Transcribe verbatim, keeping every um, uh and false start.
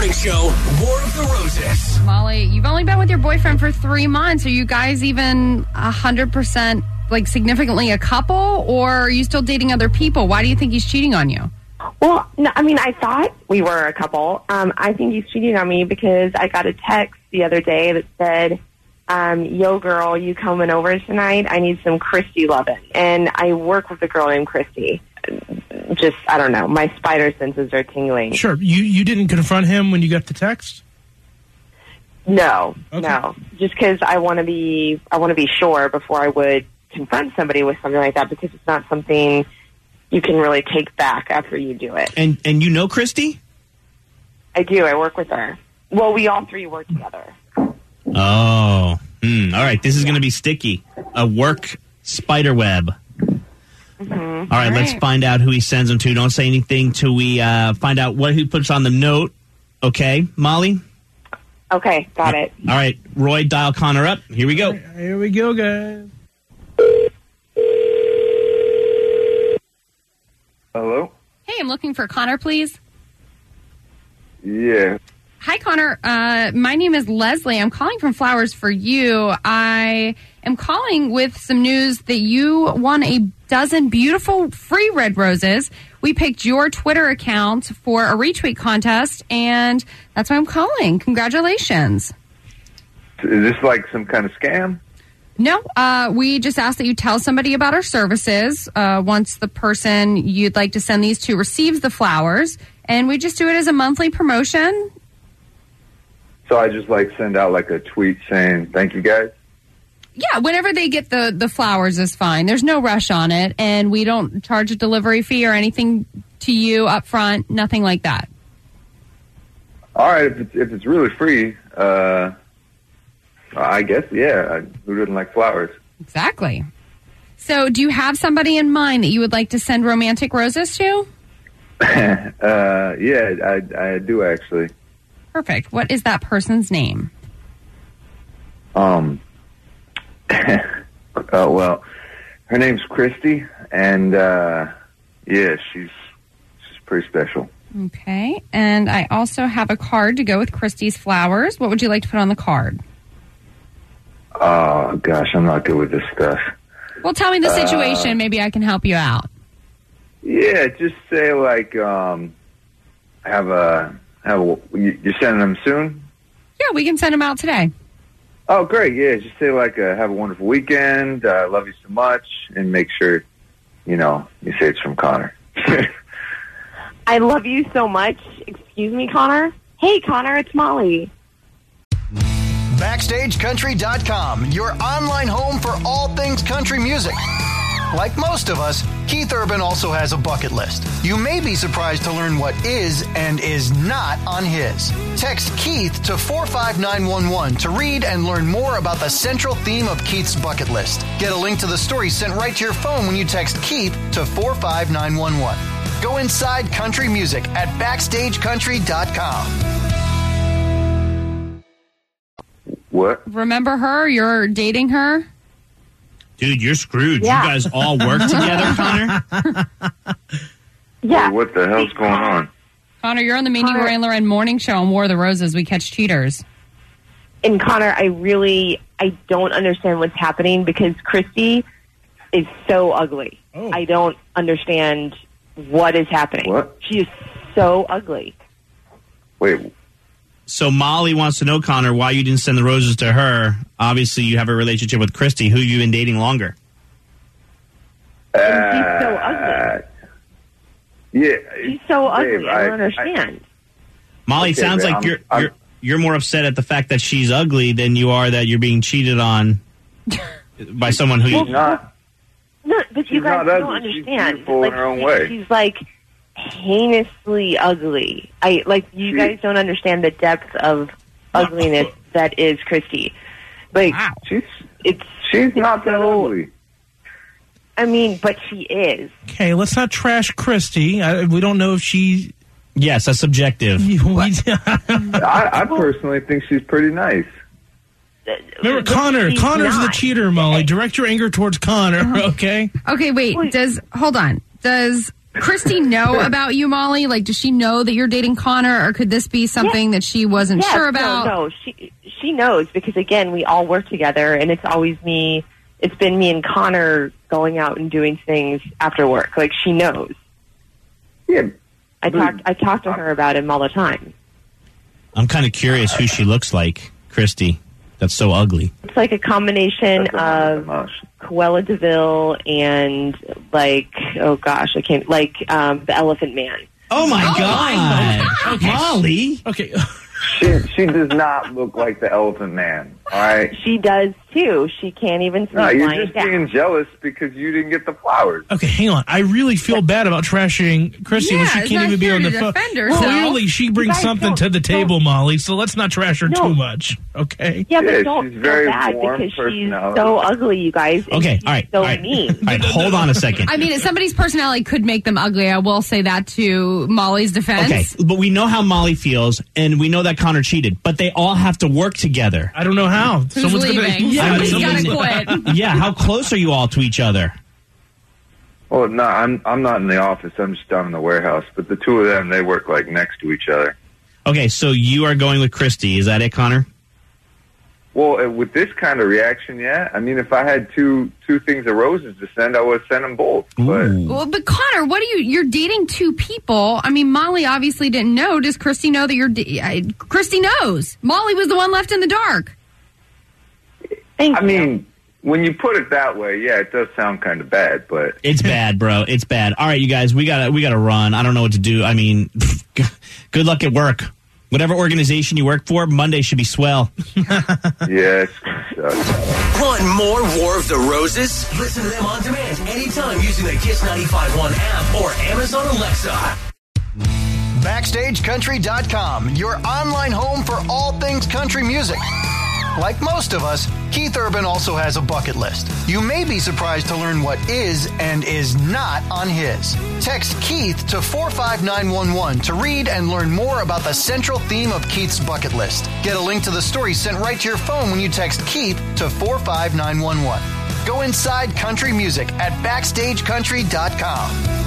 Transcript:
Morning Show, War of the Roses. Molly, you've only been with your boyfriend for three months. Are you guys even one hundred percent, like, significantly a couple, or are you still dating other people? Why do you think he's cheating on you? Well, no, I mean, I thought we were a couple. Um, I think he's cheating on me because I got a text the other day that said, um, yo, girl, you coming over tonight? I need some Christy loving. And I work with a girl named Christy. Just, I don't know, my spider senses are tingling. Sure. You you didn't confront him when you got the text? No, okay. no. Just because I want to be, I want to be sure before I would confront somebody with something like that, because it's not something you can really take back after you do it. And and you know Christy? I do. I work with her. Well, we all three work together. Oh. Mm, all right. This is going to be sticky. A work spider web. Mm-hmm. All right, All right. Let's find out who he sends them to. Don't say anything till we uh, find out what he puts on the note. Okay, Molly? Okay, got it. All right, Roy, dial Connor up. Here we go. Here we go, guys. Hello? Hey, I'm looking for Connor, please. Yeah. Hi, Connor. Uh, my name is Leslie. I'm calling from Flowers for You. I am calling with some news that you won a dozen beautiful free red roses. We picked your Twitter account for a retweet contest, and that's why I'm calling. Congratulations. Is this like some kind of scam? No, uh, we just ask that you tell somebody about our services uh, once the person you'd like to send these to receives the flowers, and we just do it as a monthly promotion. So I just like send out like a tweet saying, thank you guys? Yeah, whenever they get the, the flowers is fine. There's no rush on it, and we don't charge a delivery fee or anything to you up front, nothing like that. All right, if it's, if it's really free, uh, I guess, yeah. Who doesn't like flowers? Exactly. So do you have somebody in mind that you would like to send romantic roses to? uh, yeah, I, I do actually. Perfect. What is that person's name? Um. Oh, well, her name's Christy, and, uh, yeah, she's she's pretty special. Okay. And I also have a card to go with Christy's flowers. What would you like to put on the card? Oh, gosh, I'm not good with this stuff. Well, tell me the situation. Uh, Maybe I can help you out. Yeah, just say, like, um, have a, have a, you- you're sending them soon? Yeah, we can send them out today. Oh, great, yeah, just say, like, uh, have a wonderful weekend, uh, love you so much, and make sure, you know, you say it's from Connor. I love you so much. Excuse me, Connor? Hey, Connor, it's Molly. Backstage Country dot com, your online home for all things country music. Like most of us, Keith Urban also has a bucket list. You may be surprised to learn what is and is not on his. Text Keith to four five nine one one to read and learn more about the central theme of Keith's bucket list. Get a link to the story sent right to your phone when you text Keith to four five nine one one. Go inside country music at Backstage Country dot com. What? Remember her? You're dating her? Dude, you're screwed. Yeah. You guys all work together, Connor? Yeah. What the hell's going on? Connor, you're on the Mindy Connor- Randler and Morning Show on War of the Roses. We catch cheaters. And Connor, I really, I don't understand what's happening because Christy is so ugly. Oh. I don't understand what is happening. What? She is so ugly. Wait, So Molly wants to know, Connor, why you didn't send the roses to her. Obviously, you have a relationship with Christy. Who you been dating longer? And she's so ugly. yeah. She's so ugly. Babe, I don't I- understand. Molly, Okay, sounds babe, like I'm- you're I'm- you're you're more upset at the fact that she's ugly than you are that you're being cheated on by someone who. She's not. No, but you She's guys not don't ugly. She's understand. beautiful in like, her own she- way. She's like heinously ugly. I like you She- guys don't understand the depth of ugliness that is Christy. Like Wow. She's it's she's it's not that so- ugly. I mean, but she is. Okay, let's not trash Christy. I, we don't know if she... Yes, that's subjective. We, I, I personally think she's pretty nice. remember, But Connor. she's Connor's the not. cheater, Molly. Direct your anger towards Connor, okay? Okay, wait. Wait. Does hold on. Does Christy know about you, Molly? Like, does she know that you're dating Connor, or could this be something yeah. that she wasn't yes, sure about? No, no, she she knows because again, we all work together, and it's always me. It's been me and Connor going out and doing things after work. Like, she knows. Yeah, I talked I talk to her about him all the time. I'm kind of curious who she looks like, Christy. That's so ugly. It's like a combination of Cruella DeVille and, like, oh gosh, I can't, like, um, the Elephant Man. Oh my oh God. My okay. Molly. Okay. She, she does not look like the Elephant Man, all right? She does, too. She can't even sleep No, you're lying just down. being jealous because you didn't get the flowers. Okay, hang on. I really feel bad about trashing Christy Yeah, when she it's can't not even be here on to the phone. defend herself. Clearly, she brings guys something don't- to the table, Molly, so let's not trash her No. too much, okay? Yeah, but Yeah, don't she's feel very bad warm because she's personality. so ugly, you guys. and Okay, she's all right. so all right. mean. All right, hold on a second. I mean, somebody's personality could make them ugly. I will say that to Molly's defense. Okay, but we know how Molly feels, and we know that Connor cheated, but they all have to work together. I don't know how. Who's Someone's leaving? Gonna, Yeah, Somebody's someone's- got to quit. Yeah, how close are you all to each other? Well, no, I'm I'm not in the office. I'm just down in the warehouse. But the two of them, they work like next to each other. Okay, so you are going with Christy. Is that it, Connor? Well, uh, with this kind of reaction, yeah. I mean, if I had two two things of roses to send, I would send them both. But Ooh. Well, but Connor, what do you? You're dating two people. I mean, Molly obviously didn't know. Does Christy know that you're? Da- I, Christy knows. Molly was the one left in the dark. Thank I you. mean, when you put it that way, yeah, it does sound kind of bad. But It's bad, bro. It's bad. All right, you guys, we gotta we gotta run. I don't know what to do. I mean, good luck at work. Whatever organization you work for, Monday should be swell. yeah, it's gonna suck. Want more War of the Roses? Listen to them on demand anytime using the Kiss ninety-five point one app or Amazon Alexa. Backstage Country dot com, your online home for all things country music. Like most of us, Keith Urban also has a bucket list. You may be surprised to learn what is and is not on his. Text Keith to four five nine one one to read and learn more about the central theme of Keith's bucket list. Get a link to the story sent right to your phone when you text Keith to four five nine one one. Go inside country music at Backstage Country dot com.